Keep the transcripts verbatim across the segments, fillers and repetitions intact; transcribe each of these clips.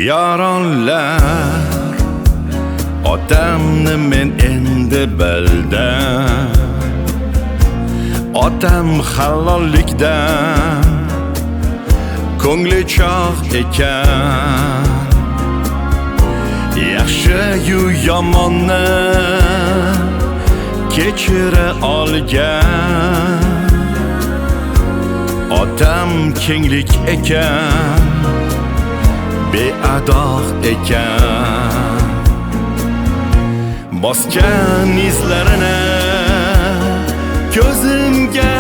Yaronlar otamni men endi bildim. Otam halollikdan ko'ngli chog' ekan. Yaxshi-yu yomonni kechira olgan. Otam kenglik ekan, beadoq ekan. Bosgan izlarini ko'zimga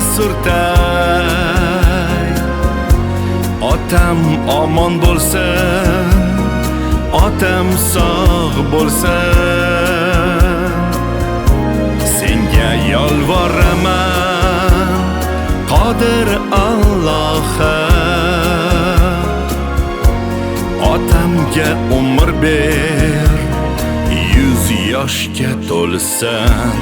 surtay. Otam omon bo'lsin, otam sog' bo'lsin. Senga yolvoraman, Qodir Allohim. Otamga umr ber, yuz yoshga to'lsin.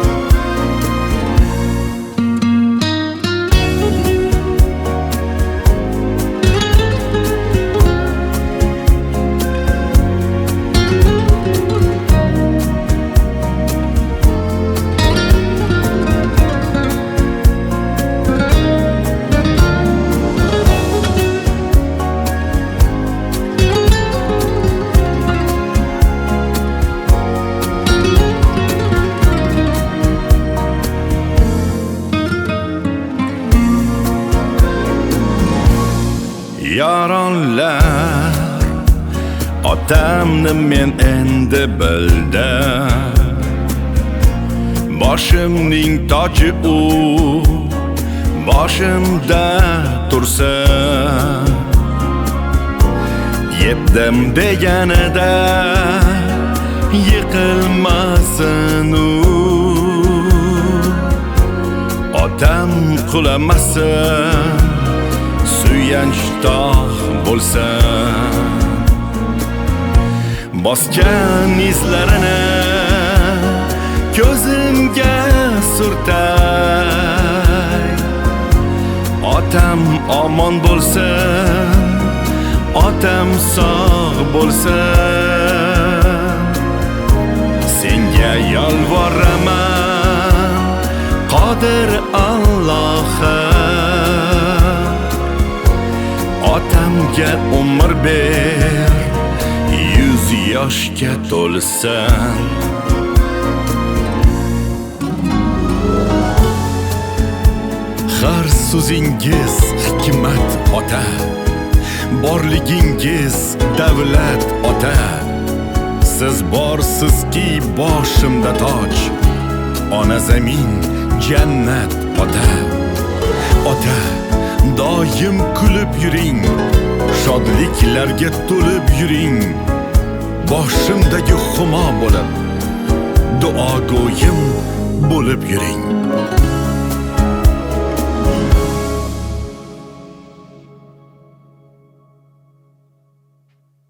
Yaronlar otamni men endi bildim. Boshimning toji u, boshimda tursin. Yetdim deganida yiqilmasin u. Otam qulamasin, suyanch tog' bo'lsin. Bosgan izlarini ko'zimga surtay. Otam omon bo'lsin, otam sog' bo'lsin. Senga yolvoraman, Qodir Allohim. Otamga umr ber, yuz yoshga to'lsin. Har so'zingiz hikmat ota, borligingiz davlat ota. Siz borsizki boshimda toj, ona zamin jannat ota. Ota, doim kulib yuring, shodliklarga to'lib yuring. Boshimdagi xumo bo'lib, duogo'yim bo'lib yuring.